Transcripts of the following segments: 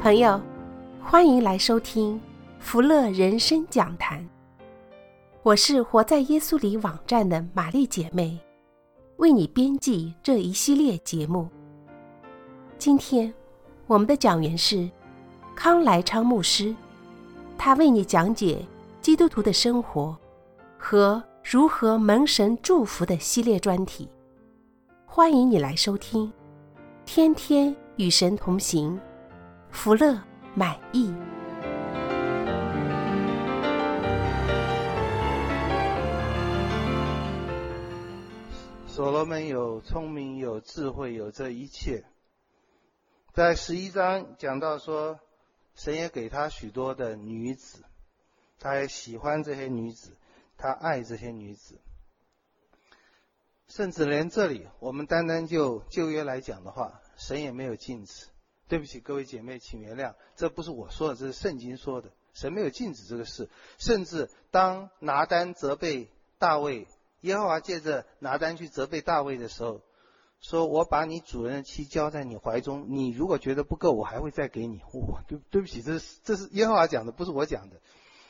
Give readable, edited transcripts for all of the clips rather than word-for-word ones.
朋友，欢迎来收听福乐人生讲坛。我是活在耶稣里网站的玛丽姐妹，为你编辑这一系列节目。今天我们的讲员是康来昌牧师，他为你讲解基督徒的生活和如何蒙神祝福的系列专题。欢迎你来收听，天天与神同行，福乐满意。 所罗门有聪明，有智慧，有这一切。在11章讲到说，神也给他许多的女子，他也喜欢这些女子，他爱这些女子。甚至连这里，我们单单就旧约来讲的话，神也没有禁止。对不起，各位姐妹，请原谅，这不是我说的，这是圣经说的。神没有禁止这个事。甚至当拿单责备大卫，耶和华借着拿单去责备大卫的时候，说我把你主人的妻交在你怀中，你如果觉得不够，我还会再给你。对不起，这是耶和华讲的，不是我讲的。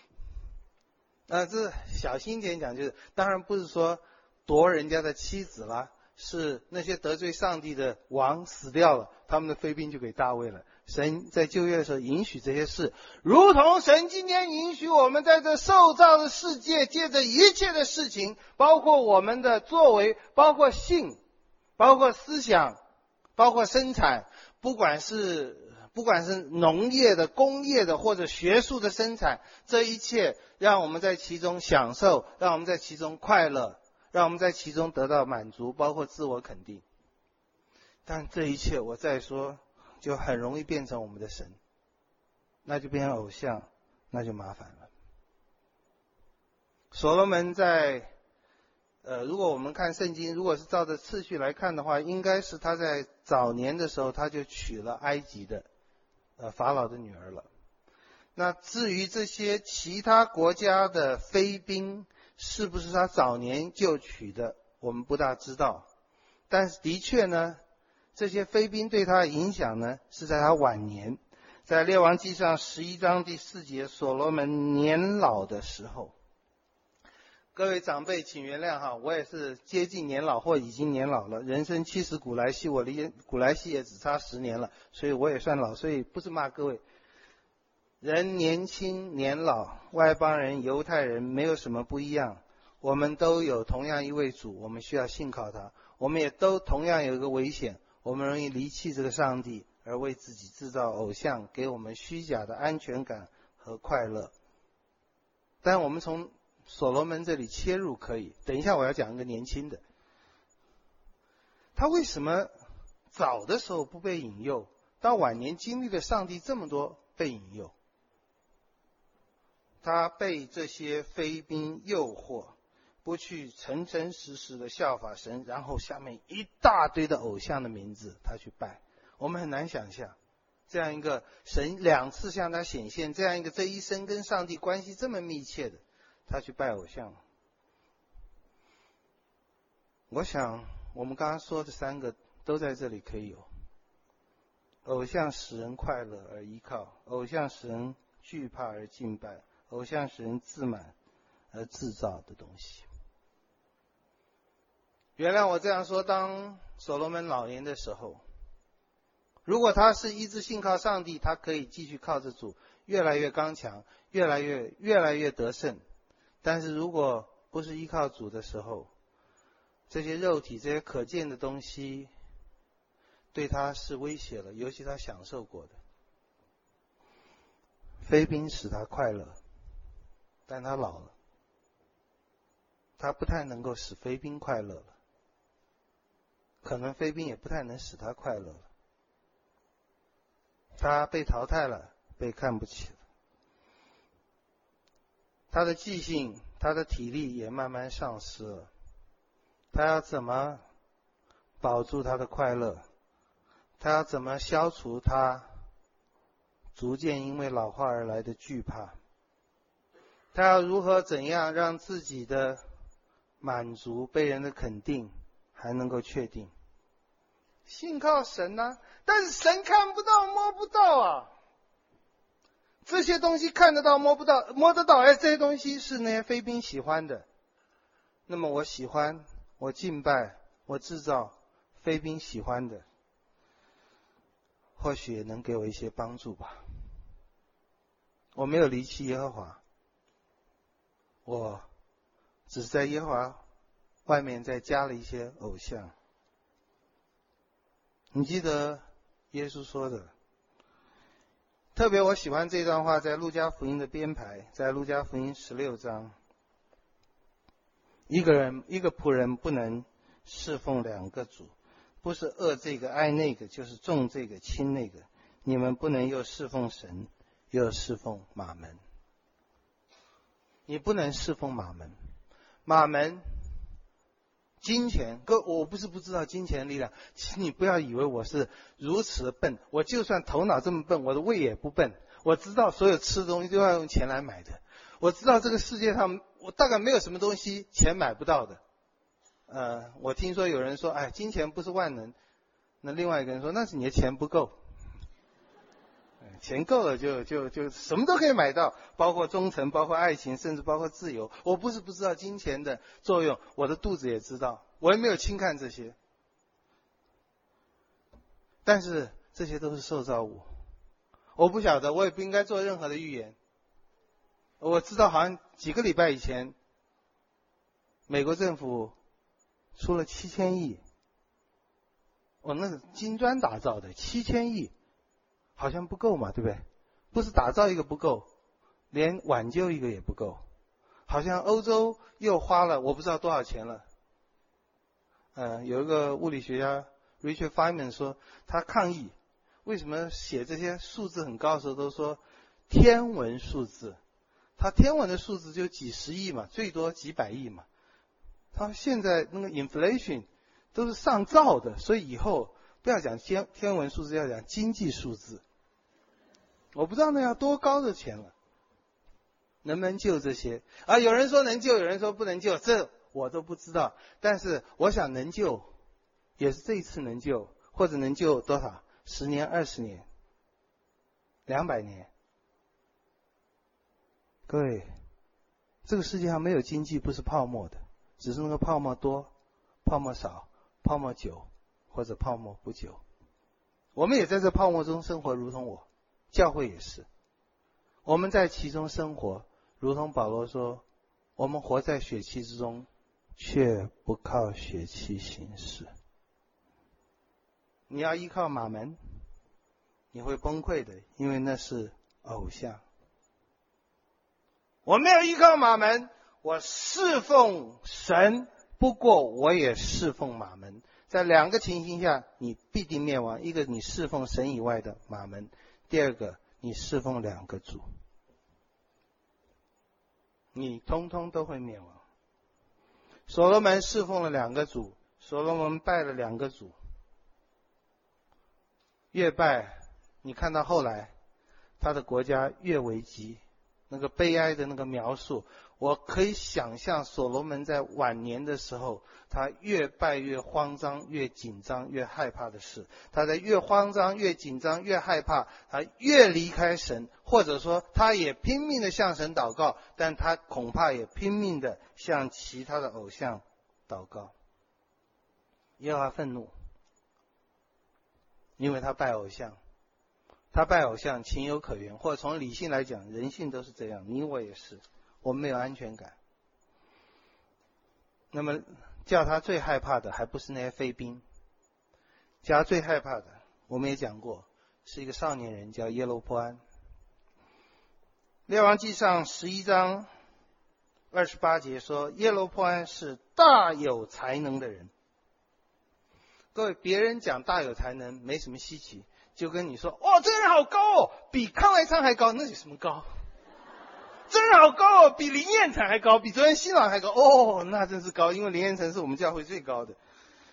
这小心点讲，就是当然不是说夺人家的妻子啦，是那些得罪上帝的王死掉了，他们的妃嫔就给大卫了。神在旧约的时候允许这些事，如同神今天允许我们在这受造的世界，借着一切的事情，包括我们的作为，包括性，包括思想，包括生产，不管是农业的、工业的或者学术的生产，这一切让我们在其中享受，让我们在其中快乐，让我们在其中得到满足，包括自我肯定。但这一切我再说，就很容易变成我们的神，那就变成偶像，那就麻烦了。所罗门在如果我们看圣经，如果是照着次序来看的话，应该是他在早年的时候他就娶了埃及的法老的女儿了。那至于这些其他国家的妃嫔是不是他早年就娶的，我们不大知道。但是的确呢，这些妃嫔对他的影响呢，是在他晚年。在列王纪上11章第4节，所罗门年老的时候。各位长辈请原谅哈，我也是接近年老或已经年老了，人生70古来稀，我离古来稀也只差10年了，所以我也算老，所以不是骂各位。人年轻年老，外邦人犹太人没有什么不一样，我们都有同样一位主，我们需要信靠他，我们也都同样有一个危险，我们容易离弃这个上帝，而为自己制造偶像，给我们虚假的安全感和快乐。但我们从所罗门这里切入可以，等一下我要讲一个年轻的，他为什么早的时候不被引诱，到晚年经历了上帝这么多被引诱？他被这些妃嫔诱惑，不去诚诚实实的效法神，然后下面一大堆的偶像的名字他去拜。我们很难想象这样一个神2次向他显现，这样一个这一生跟上帝关系这么密切的，他去拜偶像。我想我们刚刚说的3个都在这里可以有。偶像使人快乐而依靠，偶像使人惧怕而敬拜，偶像使人自满而制造的东西。原谅我这样说，当所罗门老年的时候，如果他是一直信靠上帝，他可以继续靠着主，越来越刚强，越来越得胜。但是如果不是依靠主的时候，这些肉体这些可见的东西对他是威胁了，尤其他享受过的。妃嫔使他快乐，但他老了，他不太能够使妃嫔快乐了，可能妃嫔也不太能使他快乐了。他被淘汰了，被看不起了。他的记性，他的体力也慢慢丧失了。他要怎么保住他的快乐？他要怎么消除他逐渐因为老化而来的惧怕？他要如何怎样让自己的满足被人的肯定还能够确定？信靠神啊，但是神看不到摸不到啊。 这些东西看得到摸不到，摸得到，哎，这些东西是那些妃嫔喜欢的。那么我喜欢，我敬拜，我制造妃嫔喜欢的，或许也能给我一些帮助吧。我没有离弃耶和华，我只是在耶和华外面再加了一些偶像。你记得耶稣说的，特别我喜欢这段话，在路加福音的编排，在路加福音16章，一个仆人不能侍奉两个主，不是恶这个爱那个，就是重这个轻那个。你们不能又侍奉神，又侍奉马门。你不能侍奉马门，马门金钱，我不是不知道金钱的力量，请你不要以为我是如此的笨，我就算头脑这么笨，我的胃也不笨。我知道所有吃的东西都要用钱来买的，我知道这个世界上我大概没有什么东西钱买不到的。我听说有人说，哎，金钱不是万能，那另外一个人说，那是你的钱不够。钱够了就什么都可以买到，包括忠诚，包括爱情，甚至包括自由。我不是不知道金钱的作用，我的肚子也知道，我也没有轻看这些。但是这些都是受造物，我不晓得，我也不应该做任何的预言。我知道好像几个礼拜以前，美国政府出了7000亿，那个金砖打造的7000亿。好像不够嘛，对不对？不是打造一个不够，连挽救一个也不够。好像欧洲又花了我不知道多少钱了。有一个物理学家 Richard Feynman 说，他抗议为什么写这些数字很高的时候都说天文数字，他天文的数字就几十亿嘛，最多几百亿嘛。他现在那个 inflation 都是上兆的，所以以后不要讲天文数字，要讲经济数字。我不知道那要多高的钱了，能不能救这些？有人说能救，有人说不能救，这我都不知道。但是我想能救，也是这一次能救，或者能救多少？10年、20年、200年。各位，这个世界上没有经济不是泡沫的，只是那个泡沫多、泡沫少、泡沫久或者泡沫不久。我们也在这泡沫中生活，如同我。教会也是，我们在其中生活，如同保罗说，我们活在血气之中，却不靠血气行事。你要依靠马门，你会崩溃的，因为那是偶像。我没有依靠马门，我侍奉神，不过我也侍奉马门。在两个情形下，你必定灭亡：一个你侍奉神以外的马门，第二个你侍奉两个主，你通通都会灭亡。所罗门侍奉了两个主，所罗门拜了两个主，越拜，你看到后来他的国家越危机，那个悲哀的那个描述，我可以想象所罗门在晚年的时候，他越拜越慌张，越紧张，越害怕的事。他在越慌张、越紧张、越害怕，他越离开神，或者说他也拼命的向神祷告，但他恐怕也拼命的向其他的偶像祷告。耶和华愤怒，因为他拜偶像。他拜偶像情有可原，或者从理性来讲，人性都是这样，你我也是，我们没有安全感。那么叫他最害怕的还不是那些妃嫔，叫他最害怕的我们也讲过，是一个少年人叫耶罗波安。列王纪上11章28节说，耶罗波安是大有才能的人。各位，别人讲大有才能没什么稀奇，就跟你说，这个人好高哦，比康来昌还高，那有什么高？这个人好高哦，比林彦成还高，比昨天新郎还高，那真是高，因为林彦成是我们教会最高的。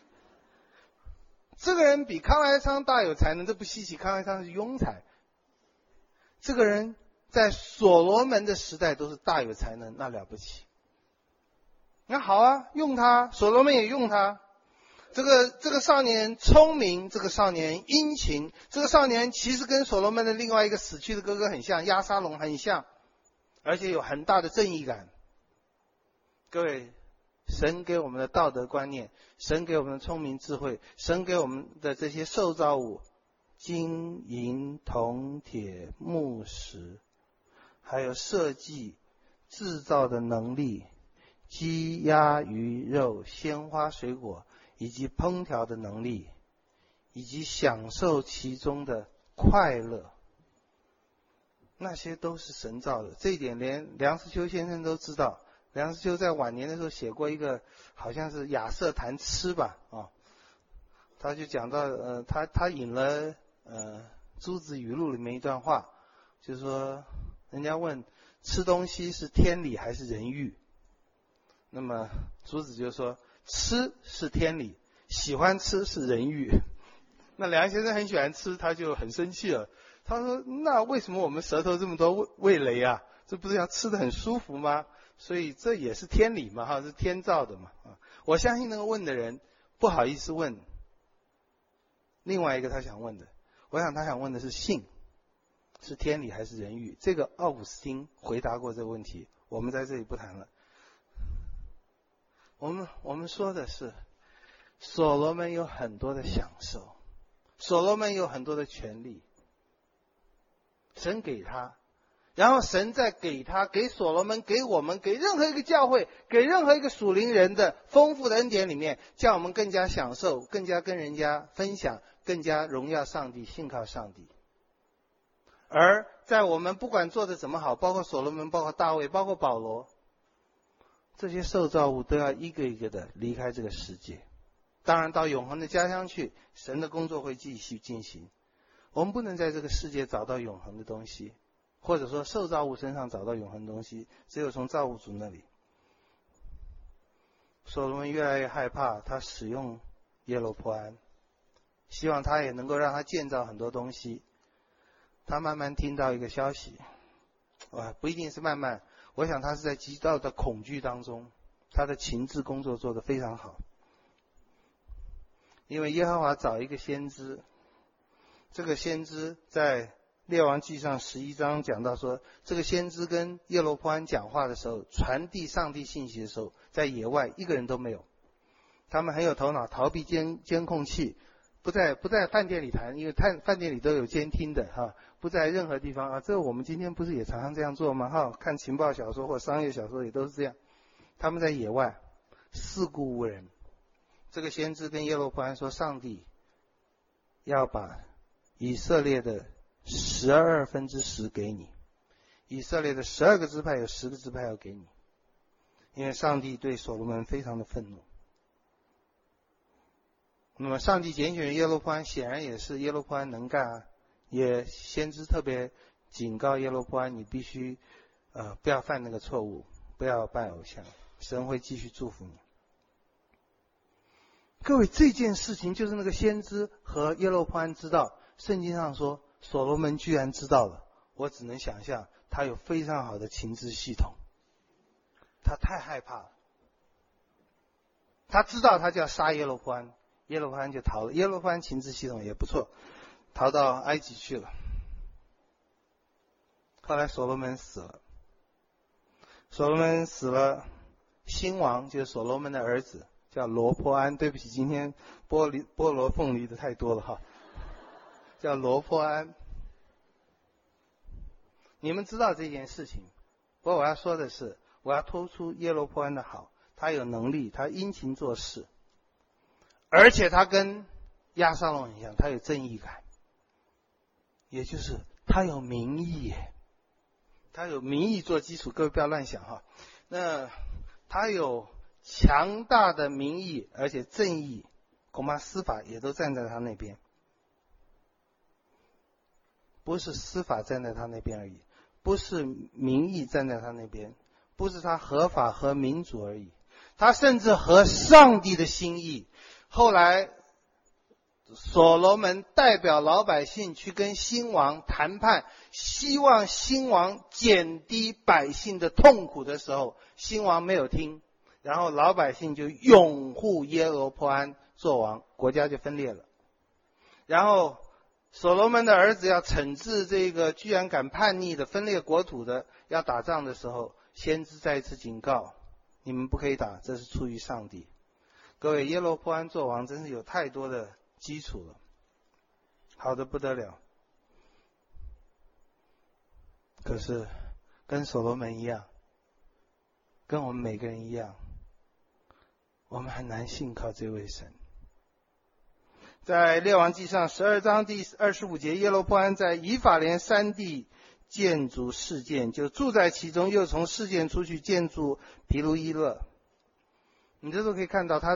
这个人比康来昌大有才能，这不稀奇，康来昌是庸才。这个人在所罗门的时代都是大有才能，那了不起。那好啊，用他，所罗门也用他。 这个少年聪明，这个少年殷勤，这个少年其实跟所罗门的另外一个死去的哥哥很像，押沙龙很像，而且有很大的正义感。各位，神给我们的道德观念，神给我们的聪明智慧，神给我们的这些受造物，金银铜铁木石，还有设计制造的能力，鸡鸭鱼肉鲜花水果，以及烹调的能力，以及享受其中的快乐，那些都是神造的。这一点连梁实秋先生都知道。梁实秋在晚年的时候写过一个，好像是亚瑟谈吃吧，他就讲到他引了朱子语录里面一段话，就是说人家问吃东西是天理还是人欲，那么朱子就说吃是天理，喜欢吃是人欲。那梁先生很喜欢吃，他就很生气了，他说那为什么我们舌头这么多味蕾啊，这不是要吃得很舒服吗？所以这也是天理嘛，是天造的嘛。我相信那个问的人不好意思问另外一个他想问的，我想他想问的是性是天理还是人欲。这个奥古斯丁回答过这个问题，我们在这里不谈了。我们说的是所罗门有很多的享受，所罗门有很多的权利，神给他，然后神再给他，给所罗门，给我们，给任何一个教会，给任何一个属灵人的丰富的恩典里面，叫我们更加享受，更加跟人家分享，更加荣耀上帝，信靠上帝。而在我们不管做的怎么好，包括所罗门，包括大卫，包括保罗，这些受造物都要一个一个的离开这个世界，当然到永恒的家乡去，神的工作会继续进行。我们不能在这个世界找到永恒的东西，或者说受造物身上找到永恒的东西，只有从造物主那里。所罗门越来越害怕他使用耶罗波安，希望他也能够让他建造很多东西。他慢慢听到一个消息，不一定是慢慢，我想他是在极大的恐惧当中，他的情治工作做得非常好。因为耶和华找一个先知，这个先知在列王记上11章讲到说，这个先知跟耶罗波安讲话的时候，传递上帝信息的时候，在野外一个人都没有。他们很有头脑，逃避监控器，不在饭店里谈，因为饭店里都有监听的不在任何地方这我们今天不是也常常这样做吗看情报小说或商业小说也都是这样。他们在野外四顾无人。这个先知跟耶罗波安说，上帝要把以色列的10/12给你，以色列的12个支派有10个支派要给你，因为上帝对所罗门非常的愤怒。那么上帝拣选耶罗波安，显然也是耶罗波安能干也先知特别警告耶罗波安，你必须不要犯那个错误，不要拜偶像，神会继续祝福你。各位，这件事情就是那个先知和耶罗波安知道，圣经上说所罗门居然知道了，我只能想象他有非常好的情治系统，他太害怕了，他知道他就要杀耶罗波安，耶罗波安就逃了，耶罗波安情治系统也不错，逃到埃及去了。后来所罗门死了，新王就是所罗门的儿子叫罗波安，对不起，今天菠萝凤梨的太多了叫罗波安。你们知道这件事情，不过我要说的是，我要突出耶罗波安的好，他有能力，他殷勤做事，而且他跟押沙龙很像，他有正义感，也就是他有民意他有民意做基础，各位不要乱想那他有强大的民意，而且正义，恐怕司法也都站在他那边，不是司法站在他那边而已，不是民意站在他那边，不是他合法和民主而已，他甚至和上帝的心意。后来所罗门代表老百姓去跟新王谈判，希望新王减低百姓的痛苦的时候，新王没有听，然后老百姓就拥护耶罗波安做王，国家就分裂了。然后所罗门的儿子要惩治这个居然敢叛逆的分裂国土的，要打仗的时候，先知再一次警告，你们不可以打，这是出于上帝。各位，耶罗波安做王真是有太多的基础了，好的不得了。可是跟所罗门一样，跟我们每个人一样，我们很难信靠这位神。在列王纪上12章第25节，耶罗波安在以法莲山地建筑示剑，就住在其中，又从示剑出去建筑毗卢伊勒。你这时候可以看到他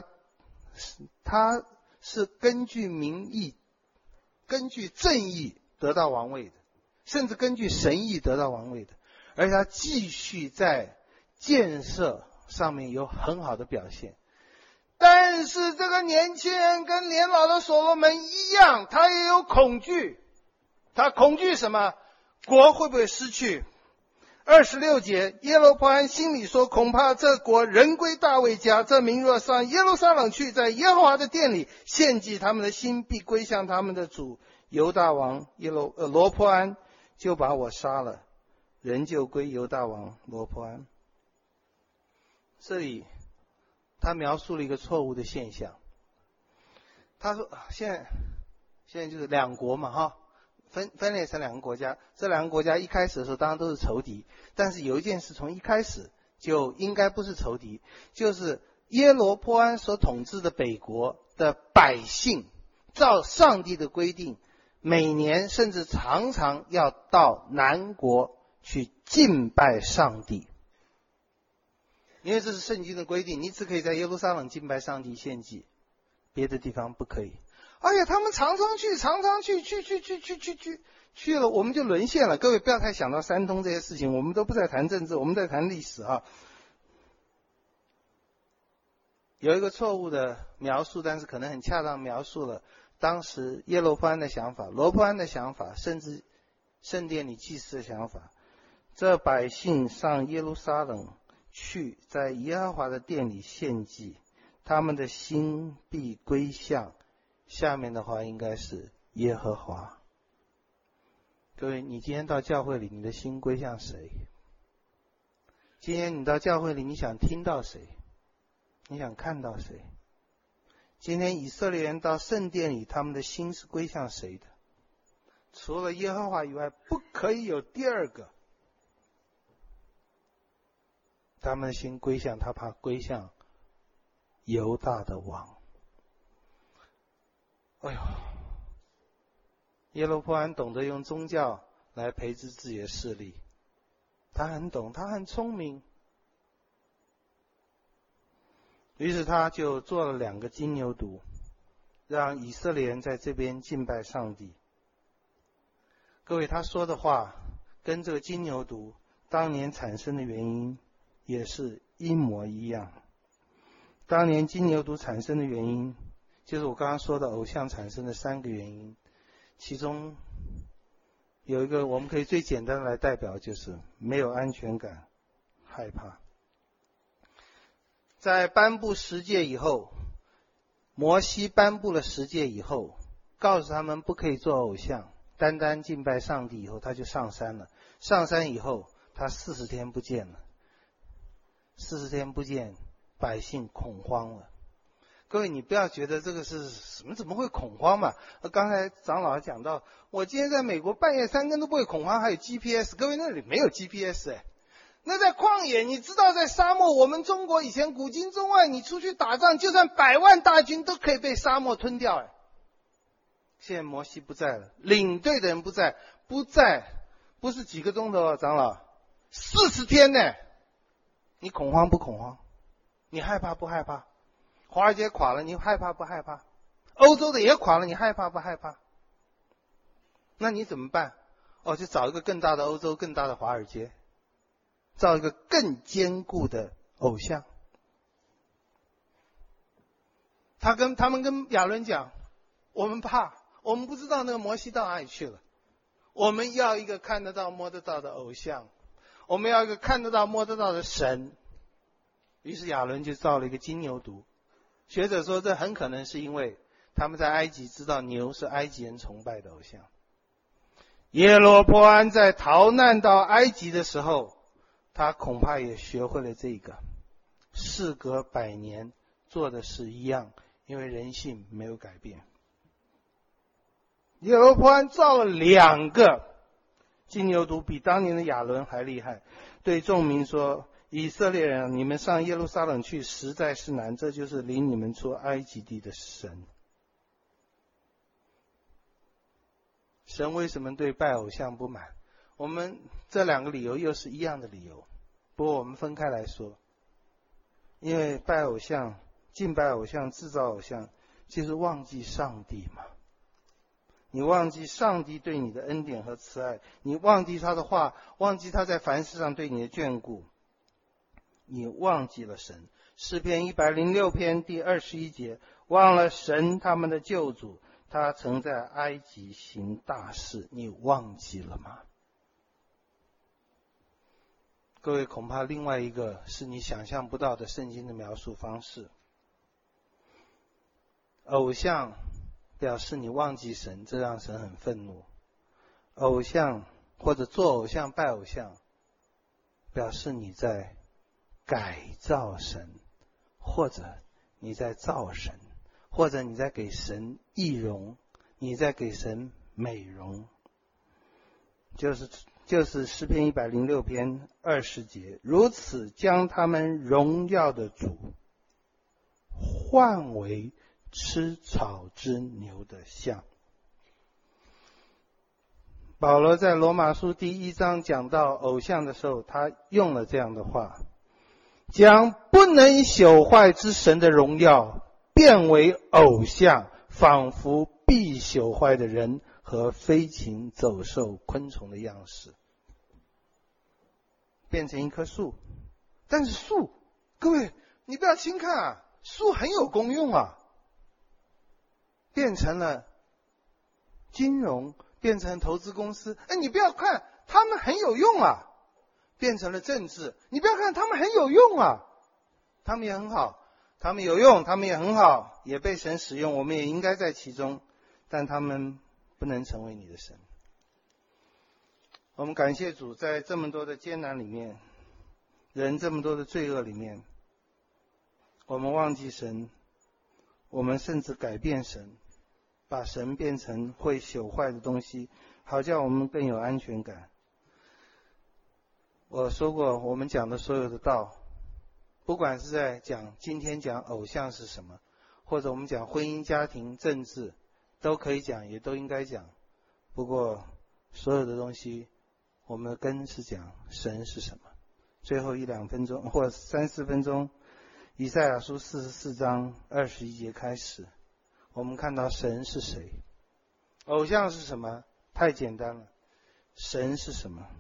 是根据民意、根据正义得到王位的，甚至根据神意得到王位的，而且他继续在建设上面有很好的表现。但是这个年轻人跟年老的所罗门一样，他也有恐惧。他恐惧什么？国会不会失去？26节，耶罗波安心里说，恐怕这国人归大卫家，这民若上耶路撒冷去，在耶和华的殿里献祭，他们的心必归向他们的主犹大王罗波安，就把我杀了，人就归犹大王罗波安。这里他描述了一个错误的现象。他说现在就是两国嘛哈，分裂成两个国家，这两个国家一开始的时候当然都是仇敌，但是有一件事从一开始就应该不是仇敌，就是耶罗波安所统治的北国的百姓，照上帝的规定，每年甚至常常要到南国去敬拜上帝。因为这是圣经的规定，你只可以在耶路撒冷敬拜上帝献祭，别的地方不可以。而且他们常常去了，我们就沦陷了。各位不要太想到三通这些事情，我们都不在谈政治，我们在谈历史啊。有一个错误的描述，但是可能很恰当描述了当时耶罗波安的想法、罗波安的想法，甚至圣殿里祭司的想法。这百姓上耶路撒冷去，在耶和华的殿里献祭，他们的心必归向，下面的话应该是耶和华。各位，你今天到教会里，你的心归向谁？今天你到教会里，你想听到谁？你想看到谁？今天以色列人到圣殿里，他们的心是归向谁的？除了耶和华以外，不可以有第二个。他们的心归向他，怕归向犹大的王。哎呦，耶罗波安懂得用宗教来培植自己的势力，他很懂，他很聪明。于是他就做了2个金牛犊，让以色列人在这边敬拜上帝。各位，他说的话跟这个金牛犊当年产生的原因也是一模一样。当年金牛犊产生的原因，就是我刚刚说的偶像产生的3个原因，其中有一个我们可以最简单的来代表，就是没有安全感，害怕。在颁布10诫以后，摩西颁布了10诫以后，告诉他们不可以做偶像，单单敬拜上帝以后，他就上山了。上山以后，他40天不见了。40天不见，百姓恐慌了。各位，你不要觉得这个是什么，怎么会恐慌嘛？刚才长老讲到，我今天在美国半夜3更都不会恐慌，还有 GPS。各位，那里没有 GPS 哎。那在旷野，你知道在沙漠，我们中国以前古今中外，你出去打仗，就算100万大军都可以被沙漠吞掉哎。现在摩西不在了，领队的人不在，不是几个钟头啊，长老，40天呢。你恐慌不恐慌？你害怕不害怕？华尔街垮了，你害怕不害怕？欧洲的也垮了，你害怕不害怕？那你怎么办？就找一个更大的欧洲，更大的华尔街，造一个更坚固的偶像。他们跟亚伦讲，我们怕，我们不知道那个摩西到哪里去了，我们要一个看得到摸得到的偶像，我们要一个看得到摸得到的神。于是亚伦就造了一个金牛犊， 学者说，这很可能是因为他们在埃及知道牛是埃及人崇拜的偶像。耶罗波安在逃难到埃及的时候，他恐怕也学会了这个，事隔100年做的事一样，因为人性没有改变。耶罗波安造了2个金牛犊，比当年的亚伦还厉害，对众民说，以色列人，你们上耶路撒冷去实在是难，这就是领你们出埃及地的神。神为什么对拜偶像不满？我们这2个理由又是一样的理由，不过我们分开来说。因为拜偶像、敬拜偶像、制造偶像，就是忘记上帝嘛。你忘记上帝对你的恩典和慈爱，你忘记他的话，忘记他在凡事上对你的眷顾，你忘记了神。诗篇106篇第21节，忘了神他们的救主，他曾在埃及行大事，你忘记了吗？各位，恐怕另外一个是你想象不到的圣经的描述方式。偶像表示你忘记神，这让神很愤怒。偶像或者做偶像、拜偶像，表示你在改造神，或者你在造神，或者你在给神易容，你在给神美容。就是诗篇106篇20节，如此将他们荣耀的主换为吃草之牛的像。保罗在罗马书第1章讲到偶像的时候，他用了这样的话，将不能朽坏之神的荣耀变为偶像，仿佛必朽坏的人和飞禽走兽昆虫的样式，变成一棵树。但是树，各位你不要轻看啊，树很有功用啊，变成了金融，变成投资公司，你不要看他们很有用啊，变成了政治，你不要看他们很有用啊，他们也很好，他们有用，他们也很好，也被神使用，我们也应该在其中，但他们不能成为你的神。我们感谢主，在这么多的艰难里面，人这么多的罪恶里面，我们忘记神，我们甚至改变神，把神变成会朽坏的东西，好叫我们更有安全感。我说过，我们讲的所有的道，不管是在今天讲偶像是什么，或者我们讲婚姻、家庭、政治，都可以讲，也都应该讲。不过所有的东西，我们的根是讲神是什么。最后1-2分钟或3-4分钟，以赛亚书44章21节开始，我们看到神是谁，偶像是什么，太简单了。神是什么？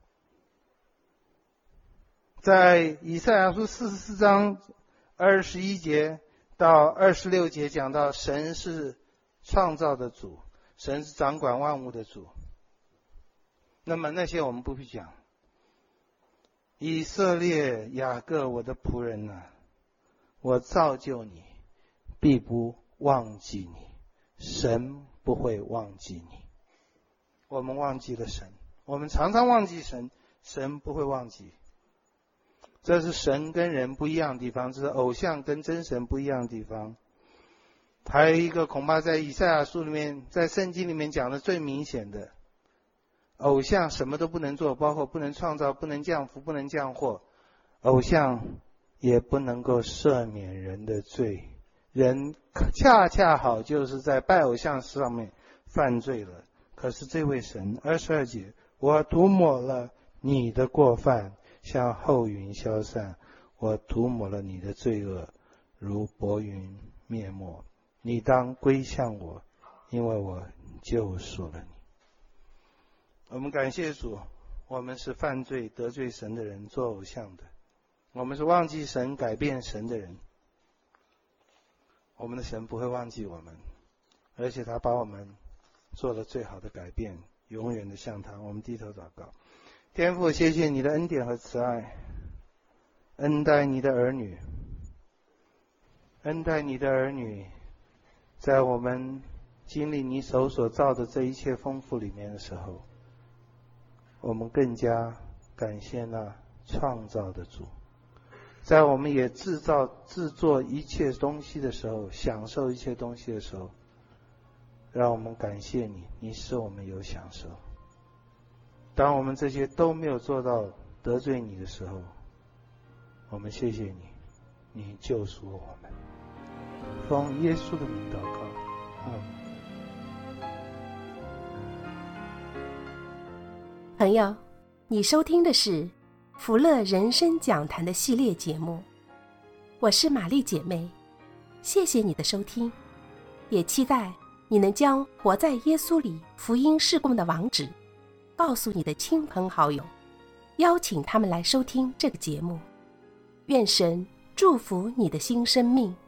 在以赛亚书44章21节到26节讲到神是创造的主，神是掌管万物的主。那么那些我们不必讲。以色列雅各，我的仆人啊，我造就你，必不忘记你。神不会忘记你。我们忘记了神，我们常常忘记神，神不会忘记。这是神跟人不一样的地方，这是偶像跟真神不一样的地方。还有一个恐怕在以赛亚书里面，在圣经里面讲的最明显的，偶像什么都不能做，包括不能创造，不能降福，不能降祸，偶像也不能够赦免人的罪。人恰恰好就是在拜偶像上面犯罪了。可是这位神，22节，我涂抹了你的过犯，像厚云消散，我涂抹了你的罪恶，如薄云灭没。你当归向我，因为我救赎了你。我们感谢主，我们是犯罪得罪神的人，做偶像的，我们是忘记神改变神的人。我们的神不会忘记我们，而且他把我们做了最好的改变，永远的向他。我们低头祷告。天父，谢谢你的恩典和慈爱，恩待你的儿女， 恩待你的儿女，在我们经历你手所造的这一切丰富里面的时候，我们更加感谢那创造的主。在我们也制作一切东西的时候，享受一切东西的时候，让我们感谢你，你使我们有享受。当我们这些都没有做到得罪你的时候，我们谢谢你，你救赎我们。奉耶稣的名祷告，阿们。 朋友，你收听的是福乐人生讲坛的系列节目，我是玛丽姐妹，谢谢你的收听，也期待你能将活在耶稣里福音事工的网址告诉你的亲朋好友，邀请他们来收听这个节目。愿神祝福你的新生命。